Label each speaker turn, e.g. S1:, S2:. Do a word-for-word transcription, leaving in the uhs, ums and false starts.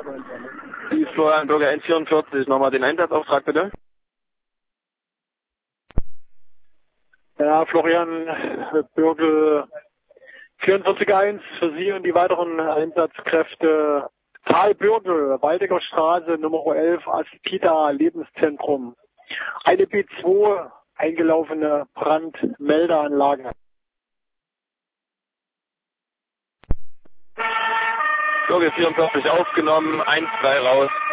S1: Die Florian Bürger eins vierundvierzig, nochmal den Einsatzauftrag bitte.
S2: Ja, Florian Bürgel vierundvierzig eins für Sie und die weiteren Einsatzkräfte. Karl Bürgel, Waldecker Straße, Nummer elf, Aspida Lebenszentrum. Eine B zwei eingelaufene Brandmeldeanlage.
S1: Bürger vierundvierzig aufgenommen, eins drei raus.